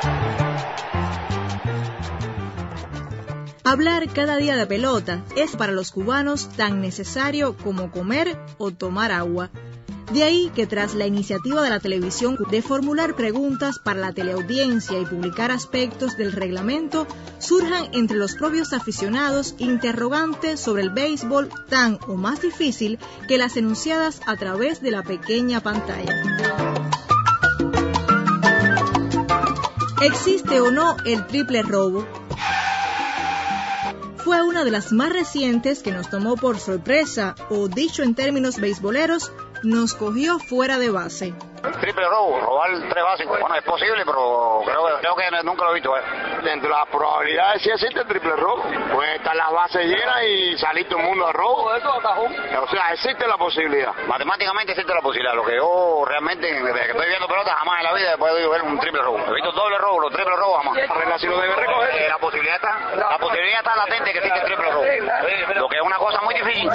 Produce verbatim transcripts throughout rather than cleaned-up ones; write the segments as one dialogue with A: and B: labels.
A: Hablar cada día de pelota es para los cubanos tan necesario como comer o tomar agua. De ahí que tras la iniciativa de la televisión de formular preguntas para la teleaudiencia y publicar aspectos del reglamento, surjan entre los propios aficionados interrogantes sobre el béisbol tan o más difícil que las enunciadas a través de la pequeña pantalla. ¿Existe o no el triple robo? Fue una de las más recientes que nos tomó por sorpresa, o dicho en términos beisboleros, nos cogió fuera de base.
B: Triple robo, robar tres bases, bueno, es posible, pero creo, creo que nunca lo he visto. ¿eh? Dentro de las probabilidades sí existe el triple robo. Pueden estar las bases llenas y salir todo el mundo a robo. O sea, existe la posibilidad. Matemáticamente existe la posibilidad. Lo que yo realmente, desde que estoy viendo pelota, jamás en la vida he podido ver un triple robo. He visto doble robo, los triple robos jamás. Si lo debe recoger. Eh, la posibilidad está, la posibilidad está latente que existe el triple robo. Lo que es una cosa muy difícil.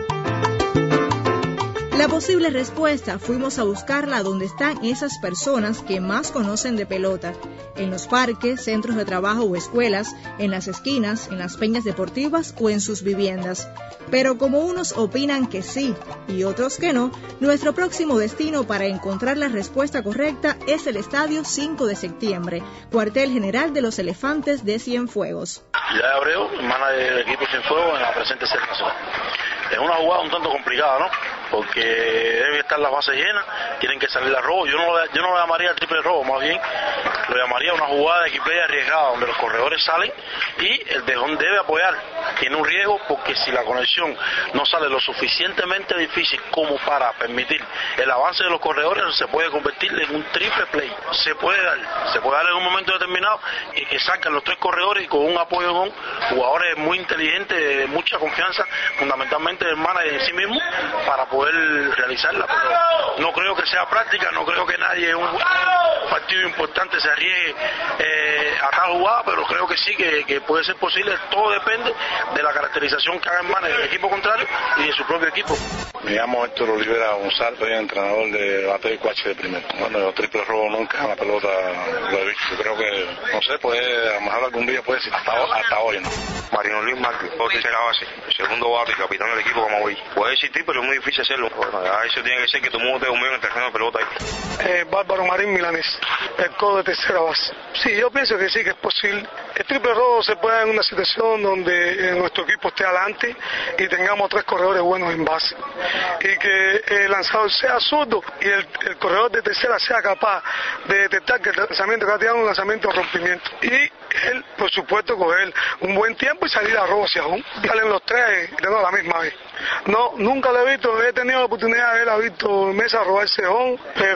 A: La posible respuesta fuimos a buscarla donde están esas personas que más conocen de pelota, en los parques, centros de trabajo o escuelas, en las esquinas, en las peñas deportivas o en sus viviendas. Pero como unos opinan que sí y otros que no, nuestro próximo destino para encontrar la respuesta correcta es el Estadio cinco de septiembre, cuartel general de los Elefantes de Cienfuegos.
C: Ya Abreu, manager del equipo Cienfuegos en la presente serie nacional. Es una jugada un tanto complicada, ¿no? Porque deben estar las bases llenas, tienen que salir a robo. Yo no, lo, yo no lo llamaría triple robo, más bien lo llamaría una jugada de equiplay arriesgada, donde los corredores salen y el dejón debe apoyar. Tiene un riesgo porque si la conexión no sale lo suficientemente difícil como para permitir el avance de los corredores, se puede convertir en un triple play. Se puede dar, se puede dar en un momento determinado y que sacan los tres corredores y con un apoyo con jugadores muy inteligentes, de mucha confianza, fundamentalmente del manager en sí mismo, para poder poder realizarla, pero no creo que sea práctica, no creo que nadie en un partido importante se arriesgue eh, a tal jugada, pero creo que sí, que, que puede ser posible. Todo depende de la caracterización que haga el manager del equipo contrario y de su propio equipo. Me llamo Héctor Olivera González, soy entrenador de bateo y cuache de primero. Bueno, yo triple robo nunca en la pelota lo he visto. Yo creo que, no sé, puede, a lo mejor algún día puede ser, hasta, hasta hoy, ¿no?
D: Marino Luis Márquez, tercera base, segundo bate y capitán del equipo como hoy. Puede existir, pero es muy difícil hacerlo. Bueno, eso tiene que ser que todo el mundo tenga un medio en el terreno de pelota ahí.
E: Eh, Bárbaro Marín Milanés, el codo de tercera base. Sí, yo pienso que sí, que es posible. El triple robo se puede dar en una situación donde nuestro equipo esté adelante y tengamos tres corredores buenos en base. Y que el lanzador sea zurdo y el, el corredor de tercera sea capaz de detectar que el lanzamiento que ha tirado es un lanzamiento de rompimiento. Y él, por supuesto, coger un buen tiempo y salir a robo hacia aún. Salen los tres de no, la misma vez. No, nunca lo he visto, he tenido la oportunidad de ver a Víctor Mesa robar cejón,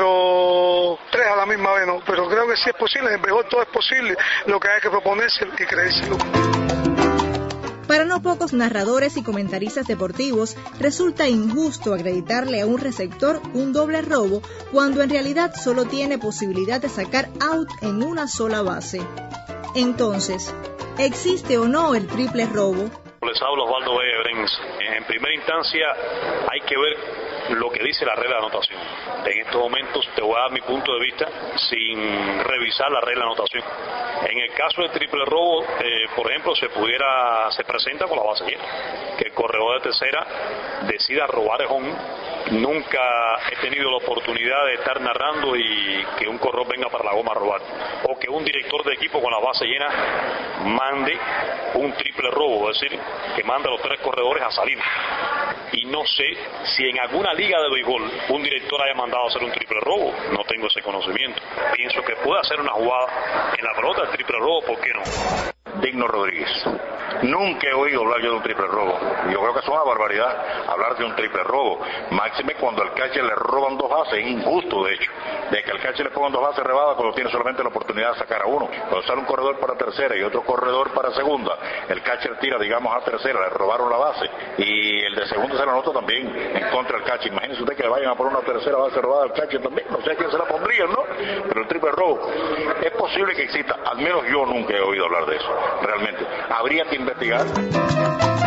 E: pero tres a la misma vez no. Pero creo que sí es posible, en el béisbol todo es posible, lo que hay que proponerse y creérselo.
A: Para no pocos narradores y comentaristas deportivos, resulta injusto acreditarle a un receptor un doble robo cuando en realidad solo tiene posibilidad de sacar out en una sola base. Entonces, ¿existe o no el triple robo?
F: Les hablo Osvaldo Vega Brens. En primera instancia hay que ver lo que dice la regla de anotación. En estos momentos te voy a dar mi punto de vista sin revisar la regla de anotación. En el caso del triple robo, eh, por ejemplo, se pudiera, se presenta con la base llena. Que el corredor de tercera decida robar el home. Nunca he tenido la oportunidad de estar narrando y que un corredor venga para la goma a robar. O que un director de equipo con la base llena mande un triple robo, es decir, que manda a los tres corredores a salir. Y no sé si en alguna liga de béisbol un director haya mandado a hacer un triple robo. No tengo ese conocimiento. Pienso que puede hacer una jugada en la pelota del triple robo, ¿por qué no?
G: Digno Rodríguez. Nunca he oído hablar yo de un triple robo. Yo creo que es una barbaridad hablar de un triple robo. Máxime cuando al catcher le roban dos bases, es injusto de hecho. De que al catcher le pongan dos bases rebadas cuando tiene solamente la oportunidad de sacar a uno. Cuando sale un corredor para tercera y otro corredor para segunda, el catcher tira, digamos, a tercera, le robaron la base. Y el de segundo se la nota también en contra del catcher. Imagínense usted que le vayan a poner una tercera base robada al catcher también. No sé a quién se la pondrían, ¿no? Pero el triple robo es posible que exista. Al menos yo nunca he oído hablar de eso. Realmente. Habría que investigar.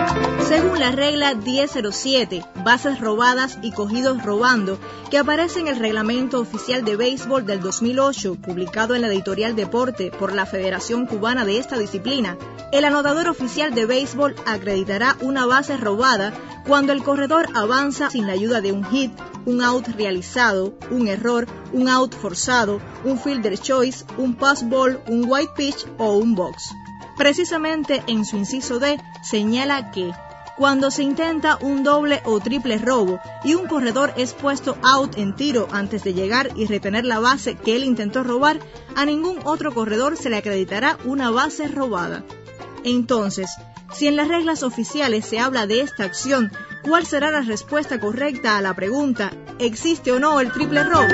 A: Según la regla diez cero siete, bases robadas y cogidos robando, que aparece en el Reglamento Oficial de Béisbol del dos mil ocho, publicado en la editorial Deporte por la Federación Cubana de esta disciplina, el anotador oficial de béisbol acreditará una base robada cuando el corredor avanza sin la ayuda de un hit, un out realizado, un error, un out forzado, un fielder choice, un pass ball, un white pitch o un box. Precisamente en su inciso D señala que cuando se intenta un doble o triple robo y un corredor es puesto out en tiro antes de llegar y retener la base que él intentó robar, a ningún otro corredor se le acreditará una base robada. Entonces, si en las reglas oficiales se habla de esta acción, ¿cuál será la respuesta correcta a la pregunta ¿existe o no el triple robo?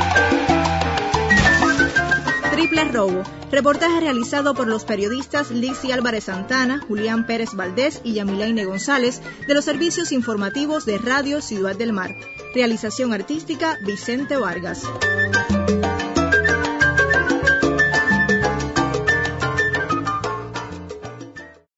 A: Triple robo. Reportaje realizado por los periodistas Lixi Álvarez Santana, Julián Pérez Valdés y Yamilaine González de los servicios informativos de Radio Ciudad del Mar. Realización artística Vicente Vargas.